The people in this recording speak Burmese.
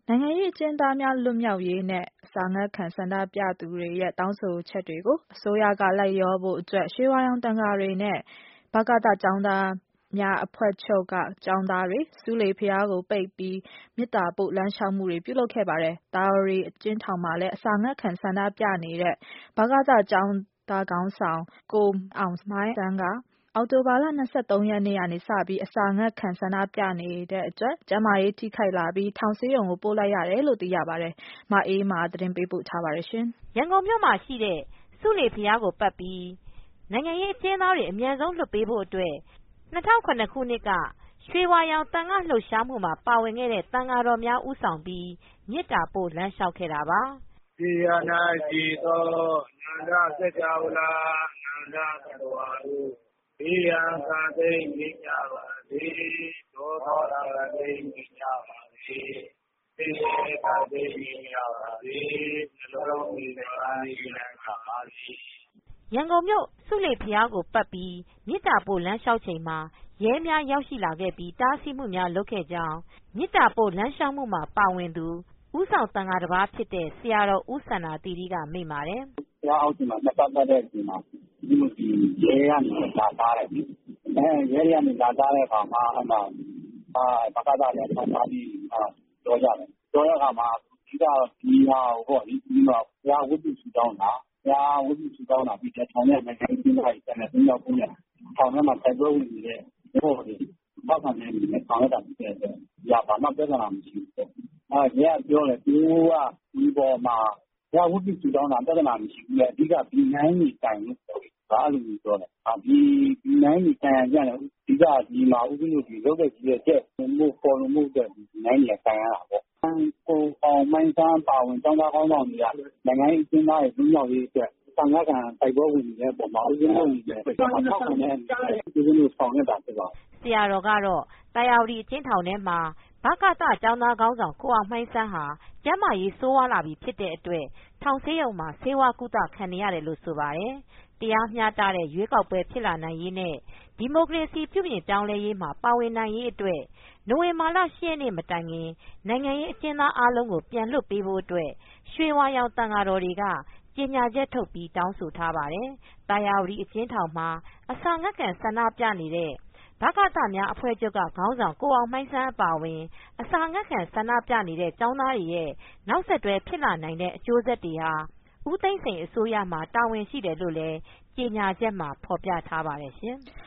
နိုင်ငံရေးအကျဉ်းသားများလွတ်မြောက်ရေးနဲ့အစာငတ်ခံဆန္ဒပြသူတွေရဲ့တောင်းဆိုချက်တွေကိုအစိုးရကလိုက်လျောဖို့အတွက်ရွှေဝါရောင်သံဃာတွေနဲ့ဗကသကျောင်းသားများအဖွဲ့ချုပ်ကကျောင်းသားတွေဆူးလေဘုရားကိုပိတ်ပြီးမေတ္တာပို့လမ်းလျှောက်မှုတွေပြုလုပ်ခဲ့ပါတယ်။သာယာဝတီအကျဉ်းထောင်မှာလည်းအစာငတ်ခံဆန္ဒပြနေတဲ့ဗကသကျောင်းသားခေါင်းဆောင်ကိုအောင်မိုင်းဆန်းကအောက်တိုဘာလ 23 ရက်နေ့ကနေစပြီးအစာငတ်ခံဆန္ဒပြနေတဲ့အတွက်ကျန်းမာရေးထိခိုက်လာပြီးထောင်ဆေးရုံကိုပို့လိုက်ရတယ်လို့သိရပါတယ်။မအေးမာသတင်းပေးပို့ထားပါတယ်။ရန်ကုန်မြို့မှာရှိတဲ့ဆူးလေဘုရားကိုပတ်ပြီးနိုင်ငံရေးအကျဉ်းသားတွေအမြန်ဆုံးလွှတ်ပေးဖို့အတွက်2007ခုနှစ်ကရွှေဝါရောင်သံဃာလှုပ်ရှားမှုမှာပါဝင်ခဲ့တဲ့သံဃာတော်များဦးဆောင်ပြီးမေတ္တာပို့လမ်းလျှောက်ခဲ့တာပါ။ဒီယနာရှိသောနန္ဒစကြဝဠာနန္ဒသတ္တဝါတို့ဘေးရန်ခါသိမ့်မိကြပါစေဒေါသောတာသိမ့်မိကြပါစေသိရခါသိမ့်မိကြပါစေနှလုံးမိသာနိလန်ခါပါစေရန်ကုန်မြို့ဆူးလေဘုရားကိုပတ်ပြီးမေတ္တာပို့လမ်းလျှောက်ချိန်မှာရဲများရောက်ရှိလာခဲ့ပြီးတားဆီးမှုများလုပ်ခဲ့ကြောင်းမေတ္တာပို့လမ်းလျှောက်မှုမှာပါဝင်သူဦးဆောင်သံဃာတစ်ပါးဖြစ်တဲ့ဆရာတော်ဦးစန္ဒာသီရိကမိန့်ပါတယ်။ဘုရားအောက်မှာနှစ်ပတ်တဲ့အချိန်မှာဒီရဲကနေလာသားတယ်။ရဲကနေလာသားတဲ့အခါမှာဗကသလည်းဆောင်းသားပြီးပြောကြတယ်။ပြောတဲ့အခါမှာဒီဟာကိုပေါ့ဒီမှာဘုရားဝိသုစုတောင်းတာဘုရားဝိသုစုတောင်းတာပြီးတဲ့ထောင်ထဲမှာနိုင်ငံရေးတွေကျန်တဲ့၃ယောက်ထောင်ထဲမှာတိုက်ပွဲဝင်နေတဲ့ဟိုဒီဘာသာနဲ့ဆောင်းရတာဖြစ်တဲ့ရပါမှပြဿနာမရှိဘူး။ရဲပြောတယ်သူကဒီပေါ်မှာဘုရားဝိသုစုတောင်းတာပြဿနာမရှိဘူးလေအဓိကဒီနိုင်ကြီးတိုင်လို့ဘာလို့ပြောလဲဒီနိုင်ကြီးတိုင်ကြတယ်ဒီကဒီမှာဥပဒေဒီလုပ်တဲ့ကြီးရဲ့ချက်မှုပေါ်လို့မှုတဲ့ဒီနိုင်ကြီးတိုင်ရတာပေါ့ကိုအောင်မိုင်းသားပါဝင်တောင်းတာကောင်းတော်ကြီးကနိုင်ငံရေးအကျဉ်းသားရဲ့လူမျိုးရေးအတွက်သံဃာကတိုက်ပွဲဝင်နေတဲ့ပုံမှာဥပဒေကြီးတဲ့ထောက်ခံတဲ့ဒီလိုဆောင်ရတာဖြစ်ပါဆရာတော်ကတော့တာယာဝတီအကျဉ်းထောင်ထဲမှာဗကသကျောင်းသားခေါင်းဆောင်ကိုအောင်မိုင်းဆန်းဟာကျန်းမာရေးဆိုးဝါးလာပြီဖြစ်တဲ့အတွက်ထောင်ဆေးရုံမှာဆေးဝါးကုသခံနေရတယ်လို့ဆိုပါတယ်။တရားမျှတတဲ့ရွေးကောက်ပွဲဖြစ်လာနိုင်ရေးနဲ့ဒီမိုကရေစီပြုပြင်ပြောင်းလဲရေးမှာပါဝင်နိုင်ရေးအတွက်နိုဝင်ဘာလ 10 ရက်နေ့မတိုင်ခင်နိုင်ငံရေးအကျဉ်းသားအားလုံးကိုပြန်လွှတ်ပေးဖို့အတွက်ရွှေဝါရောင်သံဃာတော်တွေကကြေညာချက်ထုတ်ပြီးတောင်းဆိုထားပါတယ်။တာယာဝတီအကျဉ်းထောင်မှာအစာငတ်ခံဆန္ဒပြနေတဲ့ဗကသများအဖွဲ့ချုပ်ကခေါင်းဆောင်ကိုအောင်မိုင်းဆန်းအပါအဝင်အစာငတ်ခံဆန္ဒပြနေတဲ့ကျောင်းသားတွေရဲ့နောက်ဆက်တွဲဖြစ်လာနိုင်တဲ့အကျိုးဆက်တွေဟာဦးသိန်းစိန်အစိုးရမှာတာဝန်ရှိတယ်လို့လည်းကြေညာချက်မှာဖော်ပြထားပါတယ်ရှင်။